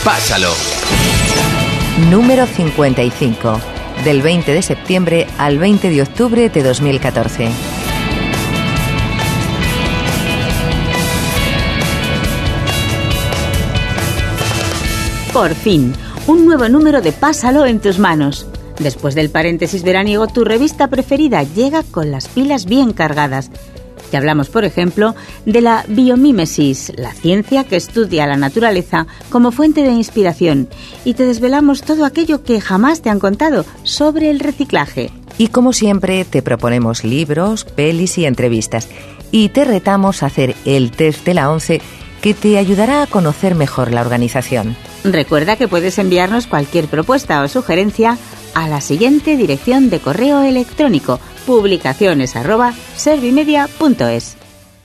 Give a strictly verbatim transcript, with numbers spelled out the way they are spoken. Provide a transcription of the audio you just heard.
Pásalo. Número cincuenta y cinco. Del veinte de septiembre al veinte de octubre de dos mil catorce. Por fin, un nuevo número de Pásalo en tus manos. Después del paréntesis veraniego, tu revista preferida llega con las pilas bien cargadas. Te hablamos, por ejemplo, de la biomímesis, la ciencia que estudia la naturaleza como fuente de inspiración, y te desvelamos todo aquello que jamás te han contado sobre el reciclaje. Y como siempre, te proponemos libros, pelis y entrevistas, y te retamos a hacer el test de la ONCE, que te ayudará a conocer mejor la organización. Recuerda que puedes enviarnos cualquier propuesta o sugerencia a la siguiente dirección de correo electrónico: publicaciones arroba servimedia punto es.